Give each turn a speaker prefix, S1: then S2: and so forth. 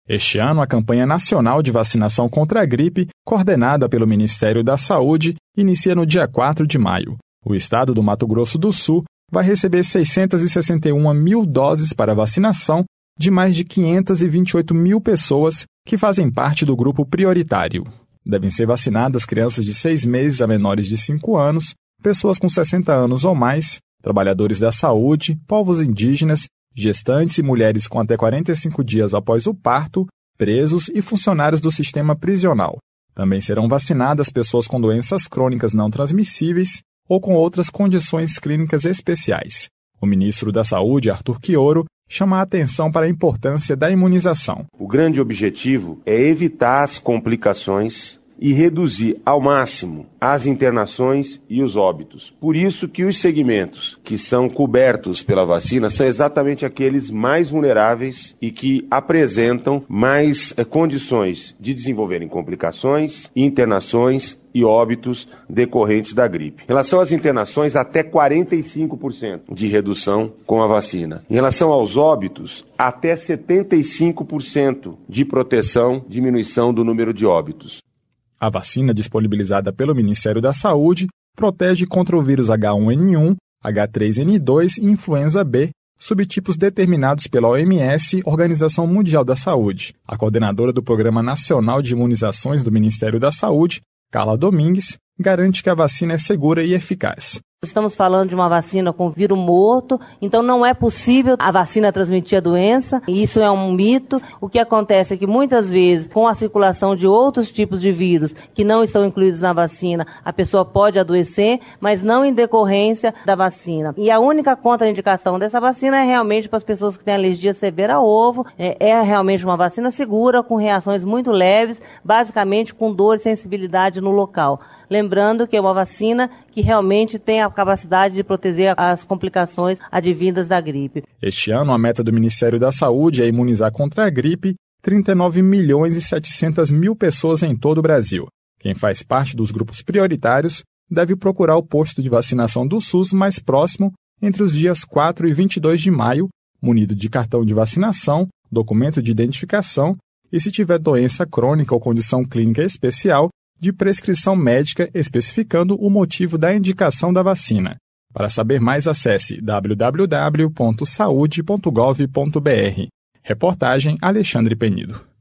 S1: Este ano, a campanha nacional de vacinação contra a gripe, coordenada pelo Ministério da Saúde, inicia no dia 4 de maio. O estado do Mato Grosso do Sul vai receber 661 mil doses para vacinação de mais de 528 mil pessoas que fazem parte do grupo prioritário. Devem ser vacinadas crianças de 6 meses a menores de 5 anos, pessoas com 60 anos ou mais, trabalhadores da saúde, povos indígenas, gestantes e mulheres com até 45 dias após o parto, presos e funcionários do sistema prisional. Também serão vacinadas pessoas com doenças crônicas não transmissíveis ou com outras condições clínicas especiais. O ministro da Saúde, Arthur Quioro, chama a atenção para a importância da imunização.
S2: O grande objetivo é evitar as complicações e reduzir ao máximo as internações e os óbitos. Por isso que os segmentos que são cobertos pela vacina são exatamente aqueles mais vulneráveis e que apresentam mais condições de desenvolverem complicações, internações e óbitos decorrentes da gripe. Em relação às internações, até 45% de redução com a vacina. Em relação aos óbitos, até 75% de proteção, diminuição do número de óbitos.
S1: A vacina disponibilizada pelo Ministério da Saúde protege contra o vírus H1N1, H3N2 e influenza B, subtipos determinados pela OMS, Organização Mundial da Saúde. A coordenadora do Programa Nacional de Imunizações do Ministério da Saúde, Carla Domingues, garante que a vacina é segura e eficaz.
S3: Estamos falando de uma vacina com vírus morto, então não é possível a vacina transmitir a doença, isso é um mito. O que acontece é que muitas vezes, com a circulação de outros tipos de vírus que não estão incluídos na vacina, a pessoa pode adoecer, mas não em decorrência da vacina. E a única contraindicação dessa vacina é realmente para as pessoas que têm alergia severa ao ovo, é realmente uma vacina segura, com reações muito leves, basicamente com dor e sensibilidade no local. Lembrando que é uma vacina que realmente tem a capacidade de proteger as complicações advindas da gripe.
S1: Este ano, a meta do Ministério da Saúde é imunizar contra a gripe 39.700.000 pessoas em todo o Brasil. Quem faz parte dos grupos prioritários deve procurar o posto de vacinação do SUS mais próximo entre os dias 4 e 22 de maio, munido de cartão de vacinação, documento de identificação e, se tiver doença crônica ou condição clínica especial, de prescrição médica especificando o motivo da indicação da vacina. Para saber mais, acesse www.saude.gov.br. Reportagem Alexandre Penido.